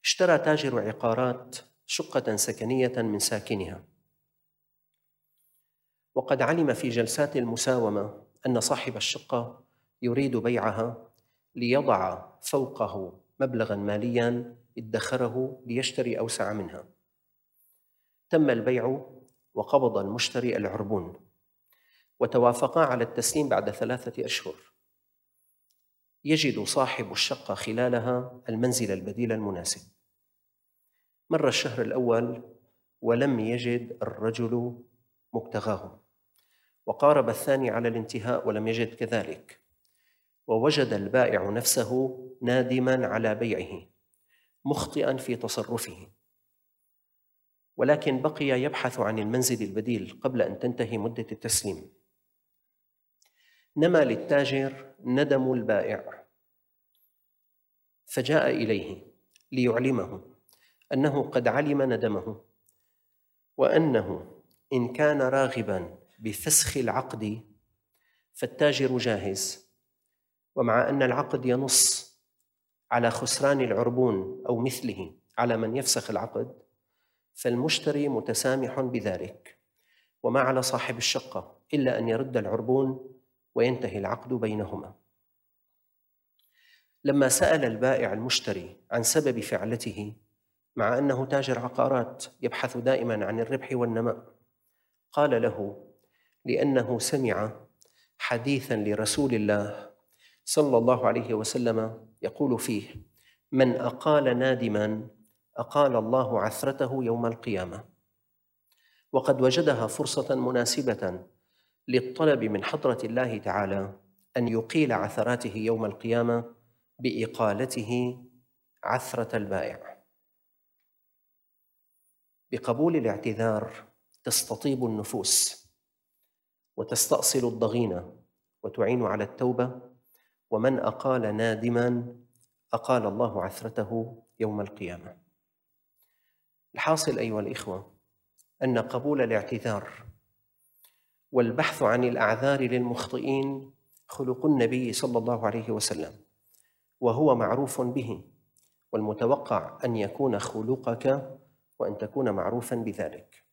اشترى تاجر عقارات شقة سكنية من ساكنها، وقد علم في جلسات المساومة أن صاحب الشقة يريد بيعها ليضع فوقه مبلغاً مالياً ادخره ليشتري أوسع منها. تم البيع وقبض المشتري العربون، وتوافقا على التسليم بعد 3 أشهر. يجد صاحب الشقة خلالها المنزل البديل المناسب. مر الشهر الأول ولم يجد الرجل مبتغاه، وقارب الثاني على الانتهاء ولم يجد كذلك، ووجد البائع نفسه نادماً على بيعه مخطئاً في تصرفه، ولكن بقي يبحث عن المنزل البديل قبل أن تنتهي مدة التسليم. نما للتاجر ندم البائع، فجاء إليه ليعلمه أنه قد علم ندمه، وأنه إن كان راغباً بفسخ العقد فالتاجر جاهز، ومع أن العقد ينص على خسران العربون أو مثله على من يفسخ العقد، فالمشتري متسامح بذلك، وما على صاحب الشقة إلا أن يرد العربون وينتهي العقد بينهما. لما سأل البائع المشتري عن سبب فعلته، مع أنه تاجر عقارات يبحث دائما عن الربح والنماء، قال له: لأنه سمع حديثا لرسول الله صلى الله عليه وسلم يقول فيه: من أقال نادما أقال الله عثرته يوم القيامة. وقد وجدها فرصة مناسبة للطلب من حضرة الله تعالى أن يقيل عثراته يوم القيامة بإقالته عثرة البائع. بقبول الاعتذار تستطيب النفوس وتستأصل الضغينة وتعين على التوبة، ومن أقال نادماً أقال الله عثرته يوم القيامة. الحاصل أيها الإخوة أن قبول الاعتذار والبحث عن الأعذار للمخطئين خلق النبي صلى الله عليه وسلم، وهو معروف به، والمتوقع أن يكون خلقك وأن تكون معروفاً بذلك.